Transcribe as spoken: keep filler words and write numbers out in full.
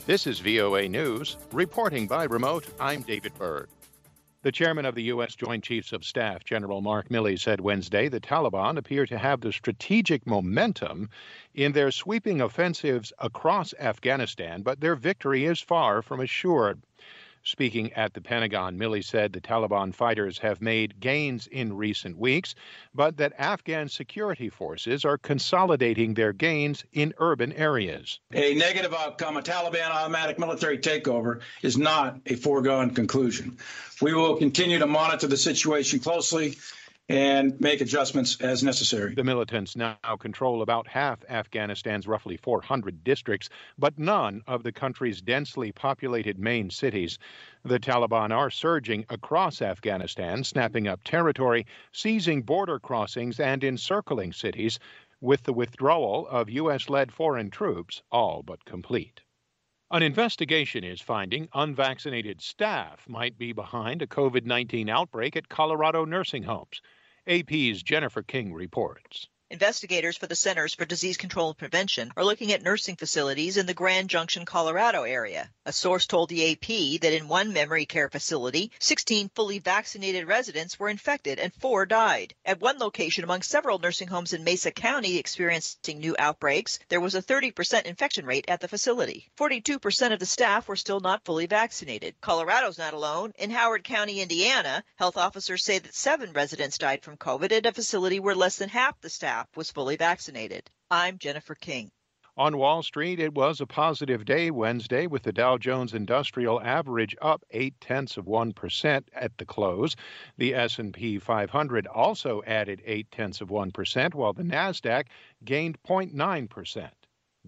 This is V O A News. Reporting by remote, I'm David Byrd. The chairman of the U S. Joint Chiefs of Staff, General Mark Milley, said Wednesday the Taliban appear to have the strategic momentum in their sweeping offensives across Afghanistan, but their victory is far from assured. Speaking at the Pentagon, Milley said the Taliban fighters have made gains in recent weeks, but that Afghan security forces are consolidating their gains in urban areas. A negative outcome, a Taliban automatic military takeover, is not a foregone conclusion. We will continue to monitor the situation closely and make adjustments as necessary. The militants now control about half Afghanistan's roughly four hundred districts, but none of the country's densely populated main cities. The Taliban are surging across Afghanistan, snapping up territory, seizing border crossings, and encircling cities, with the withdrawal of U S-led foreign troops all but complete. An investigation is finding unvaccinated staff might be behind a COVID nineteen outbreak at Colorado nursing homes. A P's Jennifer King reports. Investigators for the Centers for Disease Control and Prevention are looking at nursing facilities in the Grand Junction, Colorado area. A source told the A P that in one memory care facility, sixteen fully vaccinated residents were infected and four died. At one location among several nursing homes in Mesa County experiencing new outbreaks, there was a thirty percent infection rate at the facility. forty-two percent of the staff were still not fully vaccinated. Colorado's not alone. In Howard County, Indiana, health officers say that seven residents died from COVID at a facility where less than half the staff was fully vaccinated. I'm Jennifer King. On Wall Street, it was a positive day Wednesday, with the Dow Jones Industrial Average up eight-tenths of one percent at the close. The S and P five hundred also added eight-tenths of one percent, while the NASDAQ gained zero point nine percent.